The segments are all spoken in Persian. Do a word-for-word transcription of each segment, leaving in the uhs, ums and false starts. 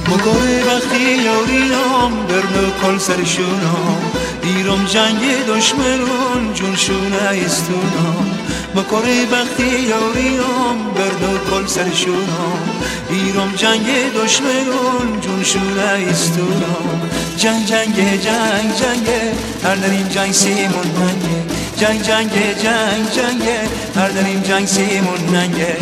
مکاره وقتی یارینام برنو کل سرشونام ایرم جنگ دشمنون جونشونه ایستونام مکاره وقتی یارینام برنو کل سرشونام ایرم جنگ دشمنون جونشونه ایستونام جنگ جنگ جنگ جنگ هر داریم جنگ سیمون ننگه جنگ جنگ جنگ جنگ هر داریم جنگ سیمون ننگه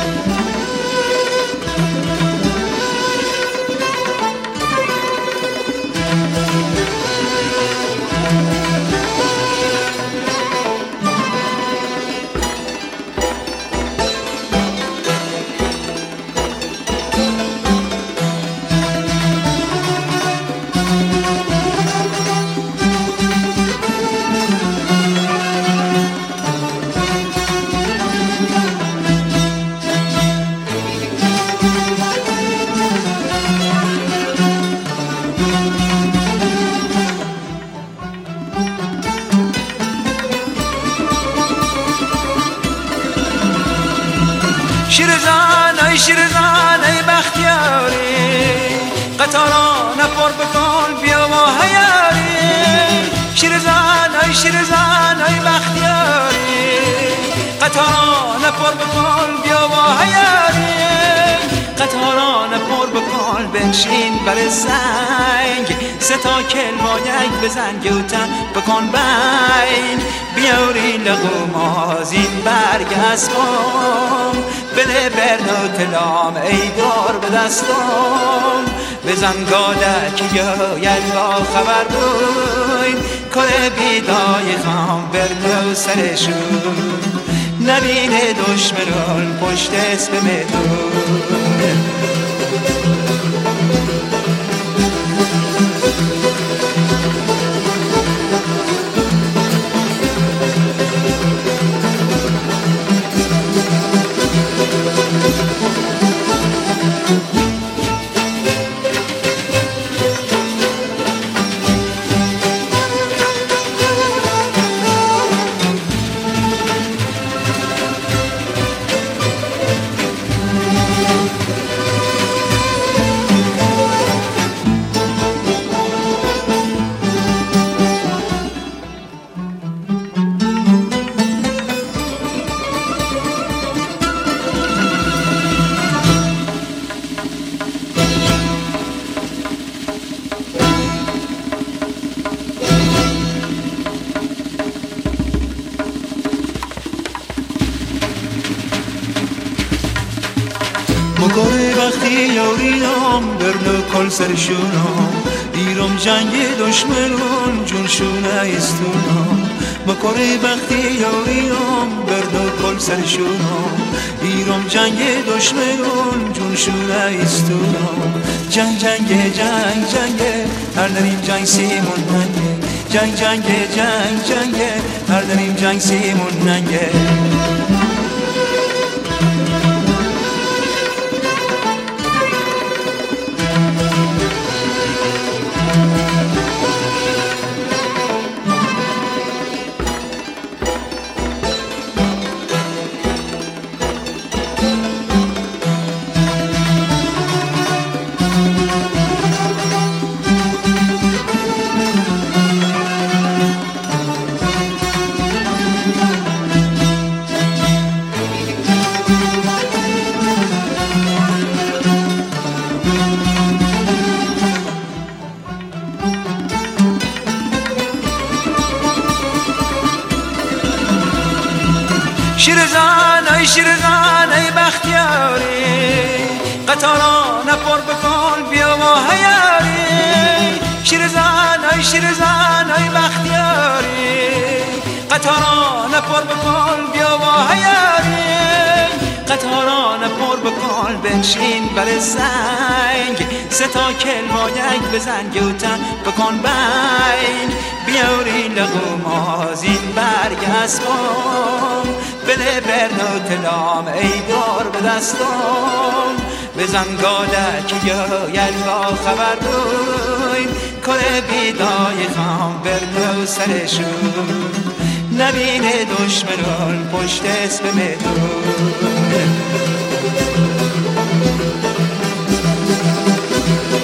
شیرزن ای شیرزن ای بختیاری قطاران پر بکن بیا و هیاری شیرزن ای شیرزن ای بختیاری قطاران پر بکن بیا و هیاری قطاران پر بکن بنشین بر سنگ سه تا کلمایک بزن گوتن بکن بین بیاری لغوم از این برگ اسبم بده برنو تلام ای دار به دستم بزن گاده که گوید با خبر بوین کنه بیدای خام برنو سرشون نبینه دشمنون پشت اسم مهدون مکاره وقتی یارینام برنو کل سرشونام ایرم جنگ دشمنون جونشونه ایستونام مکاره وقتی یارینام برنو کل سرشونام ایرم جنگ دشمنون جونشونه ایستونام جنگ جنگ جنگ جنگ هر داریم جنگ سیمون ننگه جنگ جنگ جنگ جنگ هر داریم جنگ سیمون ننگه شیرزن ای شیرزن ای بختیاری قطاران پر بکن بیا و هیاری شیرزن ای شیرزن ای بختیاری قطاران پر بکن بیا و هیاری قطاران پر بکن بنشین بر سنگ سه تا کلمایک بزن گوتن بکن بین بیاری لغوم از این برگ اسبم بده برنو تلام ای دار به دستم بزن گاده که گوید با خبر بوین کنه بیدای خام برنو سرشون نبینه دشمنون پشت اسم مهدون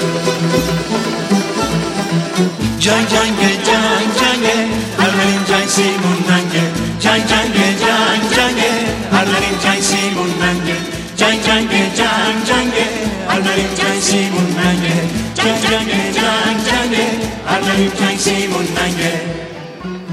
جنگ جنگ جنگ جنگ هر بریم جنگ سیمون ننگه جنگ جنگ جنگ جنگ هر بریم جنگ سیمون ننگه جنگ جنگ جنگ جنگ هر بریم جنگ سیمون ننگه جنگ جنگ جنگ جنگ هر بریم جنگ سیمون ننگه